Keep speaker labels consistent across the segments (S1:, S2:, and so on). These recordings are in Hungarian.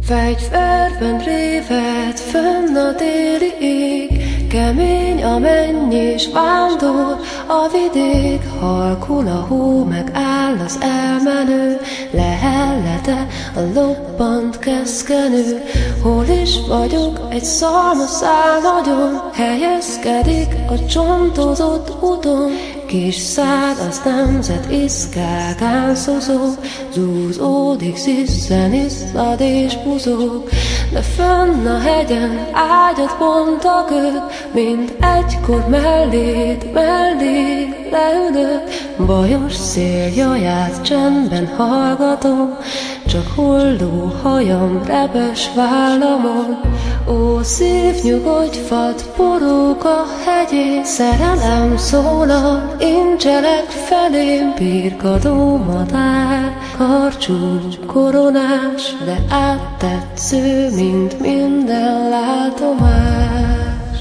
S1: Fegyverben réved fönn a téli ég, kemény a mennyis vándor a vidék. Halkul a hó, megáll az elmenő, lehellete a lobbant keszkenő. Hol is vagyok, egy szalmaszál nagyon helyezkedik a csontozott úton. Kis szád az nemzet iszkágán szozog, zúzódik, sziszen, iszad és buzog. De fönn a hegyen ágyat bont a gőg, mint egykor mellé leülök. Bajos szél jaját csendben hallgatom, csak hulló hajam repes vállamon. Ó, szív, nyugodj, fadd, porog a hegyén, szerelem szólal, incselek felém. Birkadó madár, karcsú koronás, de áttetsző, mint minden látomás.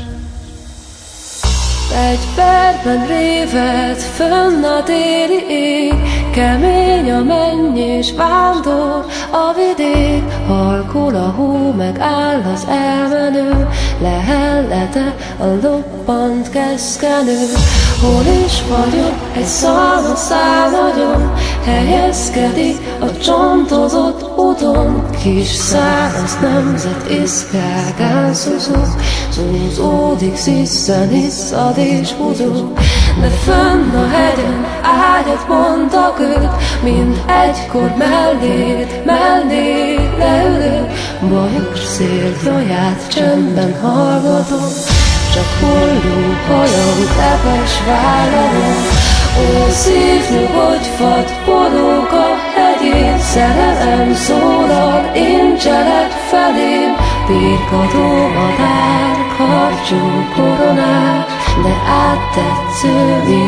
S1: Fegyverben réved fönn a téli ég, kemény a mennyis vándor a vidék. Halkul a hó, megáll az elmenő, lehellete a lobbant keszkenő. Hol is vagyok, egy szalmaszál nagyon helyezkedik a csontozott úton. Kis száraz nemzet iszkágán szuzog, zúzódik, sziszen, iszad és buzog. De fönn a hegyen ágyat bont a gőg, mint egykor mellé leülök. Bajos szél jaját csendben hallgatom, csak hulló hajam tepes vállamon. Ó, szív, nyugodj, fadd, porog a hegyén, szerelem szólal, incselek felém. Birkadó madár, karcsú koronás, de áttetsző,